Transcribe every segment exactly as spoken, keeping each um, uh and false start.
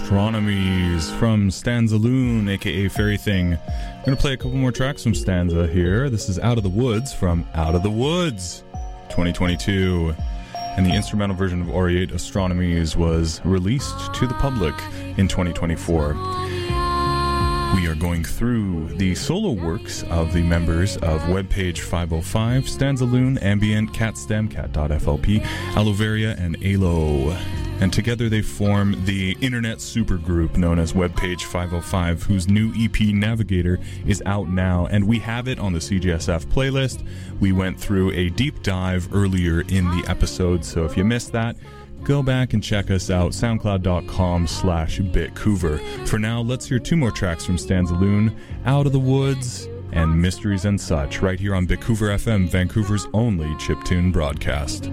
Astronomies from Stanza Loon, aka Fairy Thing. I'm going to play a couple more tracks from Stanza here. This is Out of the Woods from Out of the Woods twenty twenty-two. And the instrumental version of Aureate Astronomies was released to the public in twenty twenty-four. We are going through the solo works of the members of Webpage five oh five, Stanza Loon, Ambient, Catstem, Cat.flp, Aloveria, and Alo. And together they form the internet supergroup known as Webpage five oh five, whose new E P Navigator is out now, and we have it on the C G S F playlist. We went through a deep dive earlier in the episode, so if you missed that, go back and check us out, soundcloud.com slash bitcouver. For now, let's hear two more tracks from Stanza Loon, Out of the Woods and Mysteries and Such, right here on Bitcouver F M, Vancouver's only chiptune broadcast.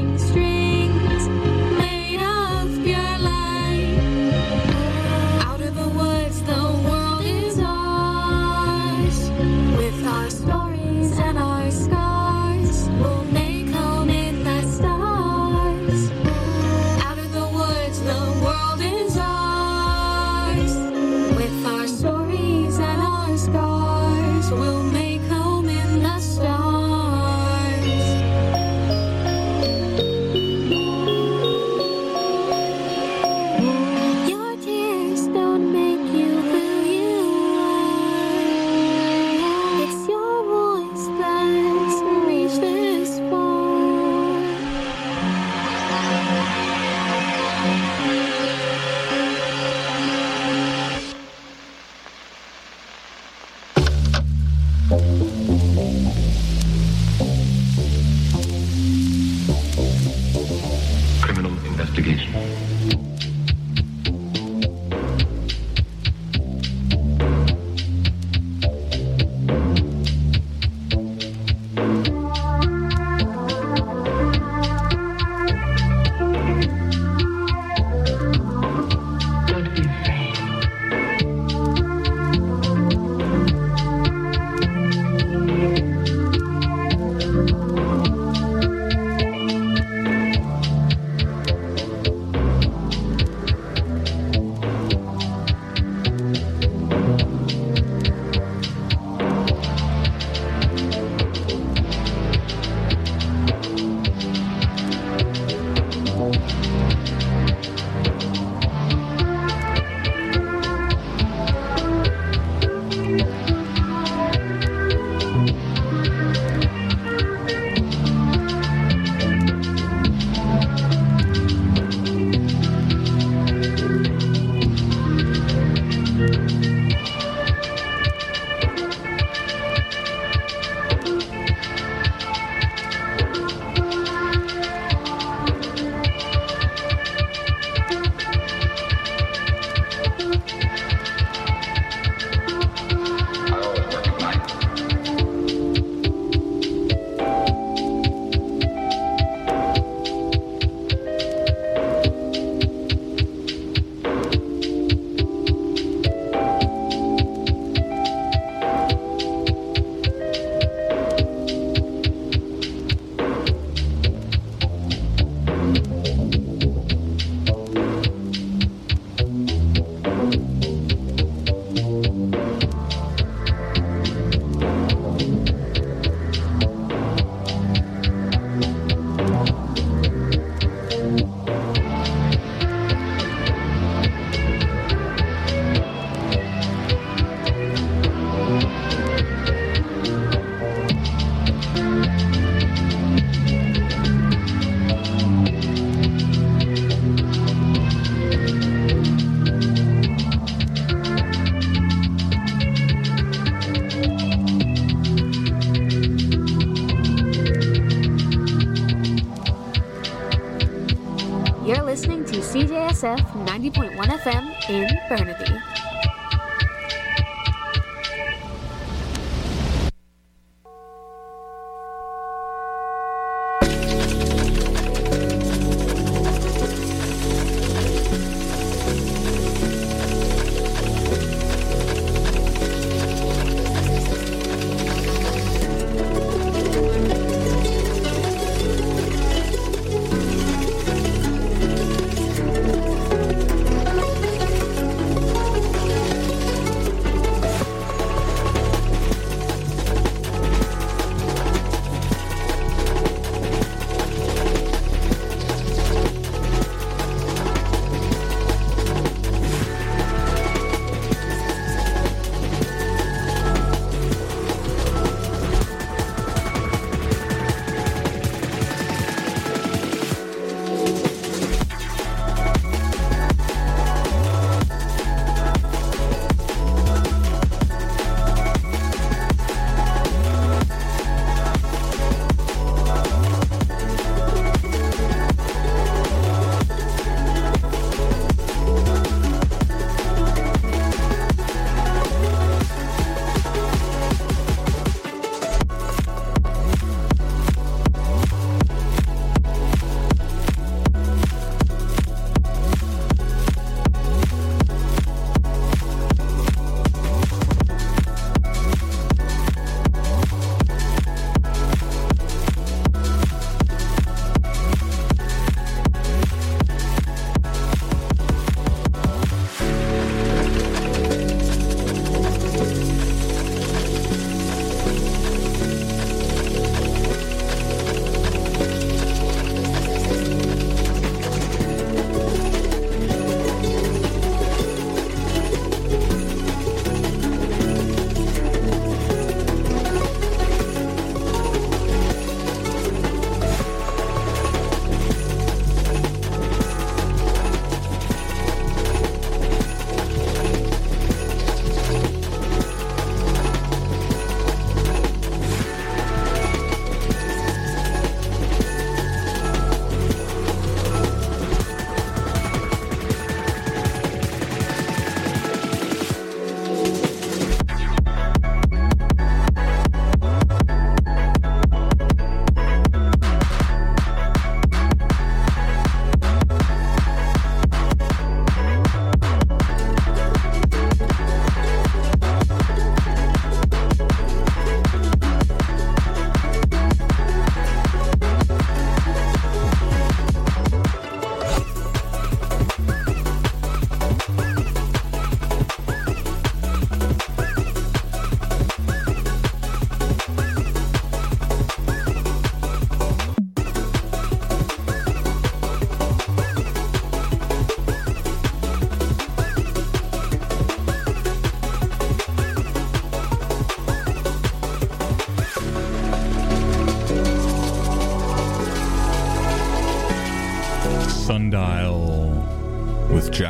C J S F ninety point one F M in Burnaby.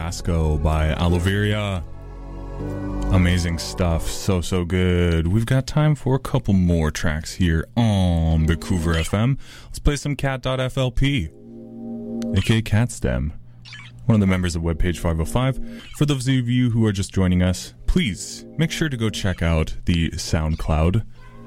Tabasco by Aloveria. Amazing stuff. So, so good. We've got time for a couple more tracks here on Vancouver F M. Let's play some cat dot F L P, aka Catstem, one of the members of Webpage five oh five. For those of you who are just joining us, please make sure to go check out the SoundCloud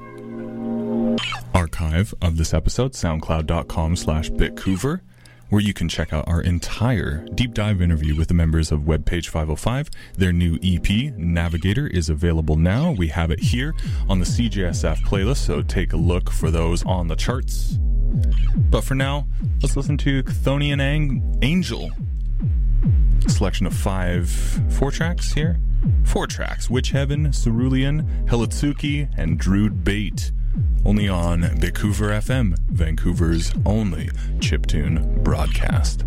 archive of this episode, soundcloud.com slash bitcouver, where you can check out our entire deep dive interview with the members of Webpage five oh five. Their new E P, Navigator, is available now. We have it here on the C J S F playlist, so take a look for those on the charts. But for now, let's listen to Chthonian Ang- Angel. A selection of five, four tracks here? Four tracks. Witch Heaven, Cerulean, Helitsuki, and Druid Bait. Only on Vancouver F M, Vancouver's only chiptune broadcast.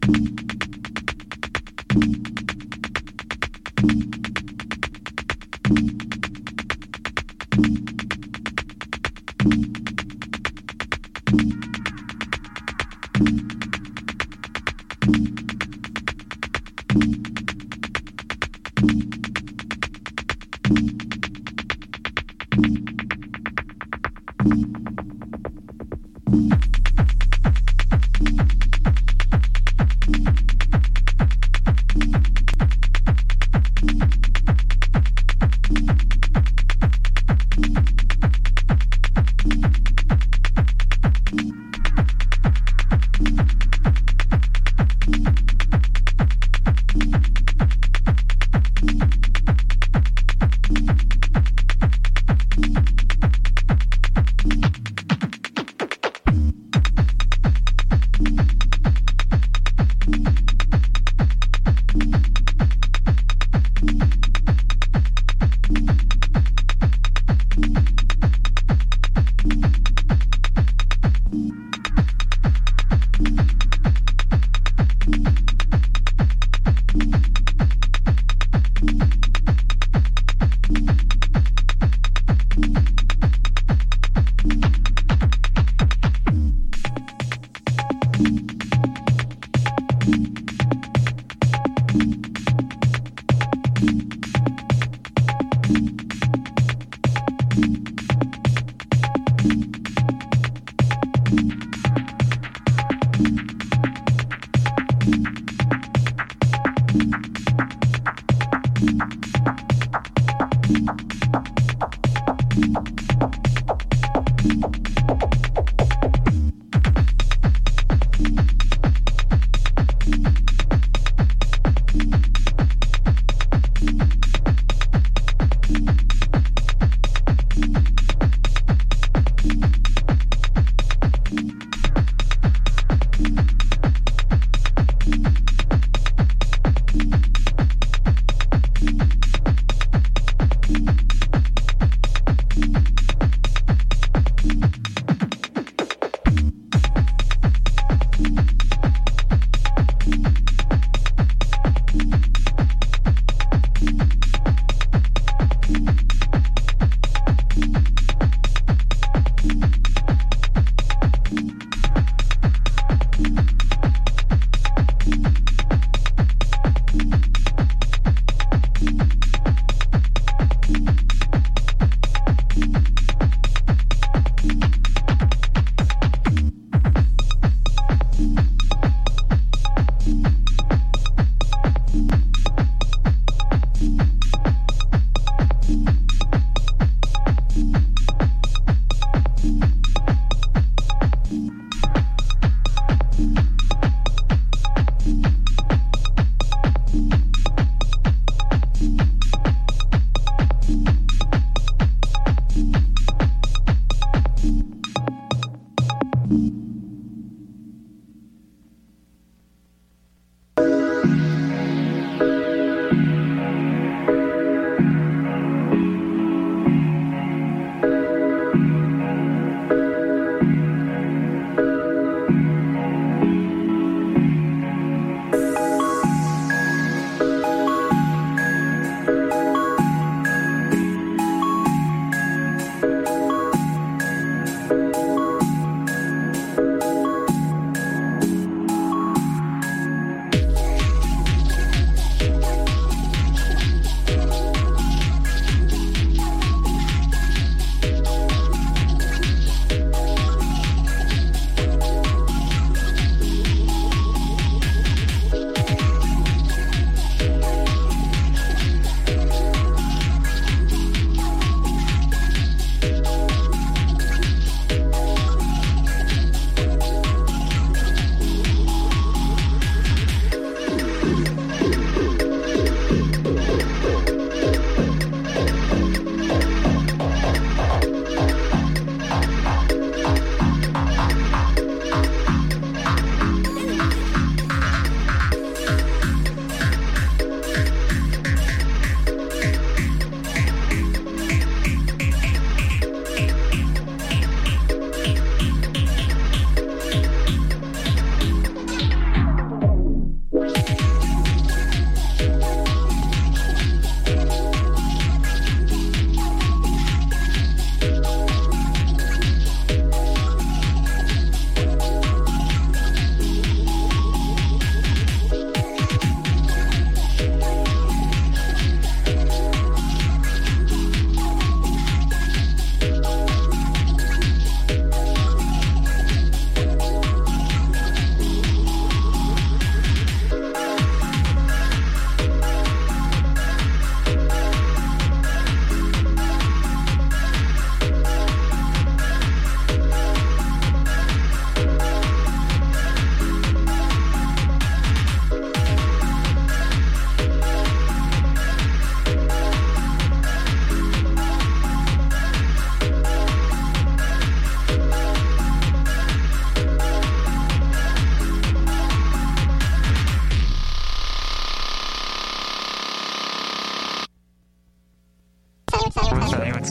Thank you.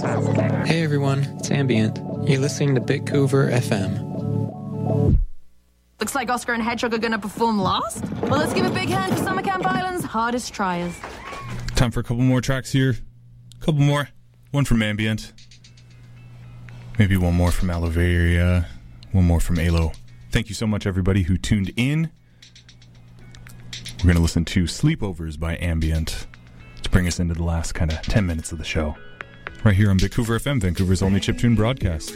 Hey everyone, it's Ambient. You're listening to Bitcouver F M. Looks like Oscar and Hedgehog are going to perform last. Well, let's give a big hand for Summer Camp Island's hardest triers. Time for a couple more tracks here. A couple more. One from Ambient. Maybe one more from Aloveria. One more from Alo. Thank you so much, everybody who tuned in. We're going to listen to Sleepovers by Ambient to bring us into the last kind of ten minutes of the show. Right here on Bitcouver F M, Vancouver's only chiptune broadcast.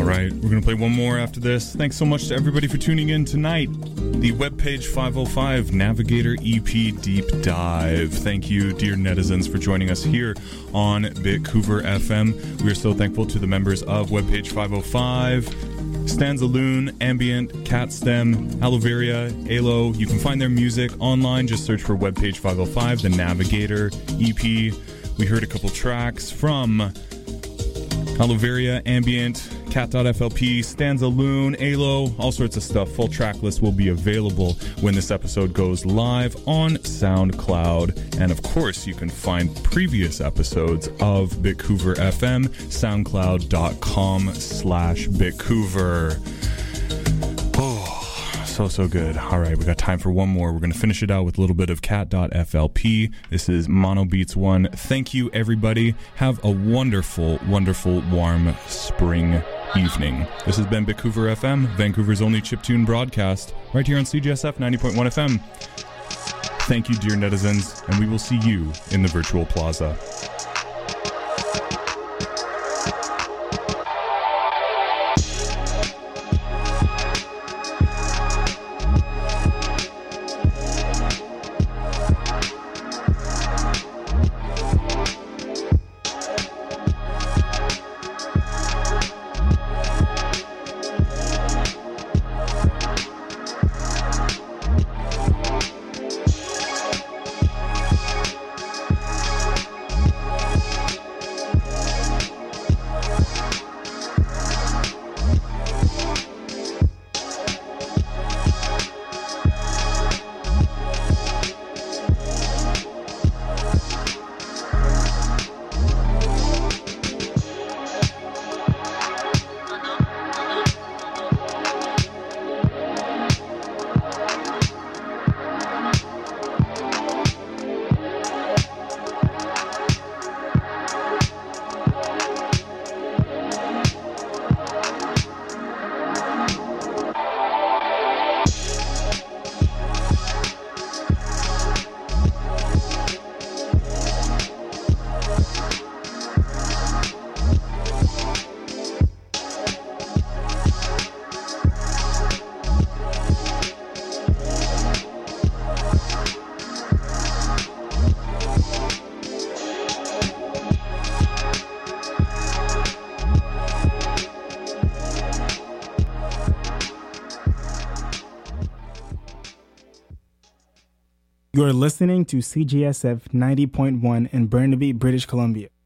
right, we're going to play one more after this. Thanks so much to everybody for tuning in tonight. The webpage five oh five Navigator E P Deep Dive. Thank you, dear netizens, for joining us here on Bitcouver F M. We are so thankful to the members of webpage five oh five, Stanza Loon, Ambient, Catstem, Aloveria, Alo. You can find their music online. Just search for webpage five oh five, the Navigator E P. We heard a couple tracks from Aloveria, Ambient, Cat.flp, Stanza Loon, Alo, all sorts of stuff. Full track list will be available when this episode goes live on SoundCloud. And of course, you can find previous episodes of Bitcouver F M, soundcloud.com slash Bitcouver. Oh, so, so good. All right, we got time for one more. We're going to finish it out with a little bit of Cat.flp. This is Mono Beats one. Thank you, everybody. Have a wonderful, wonderful, warm spring evening. This has been Bitcouver F M, Vancouver's only chiptune broadcast, right here on C G S F ninety point one F M. Thank you, dear netizens, and we will see you in the virtual plaza. You are listening to C G S F ninety point one in Burnaby, British Columbia.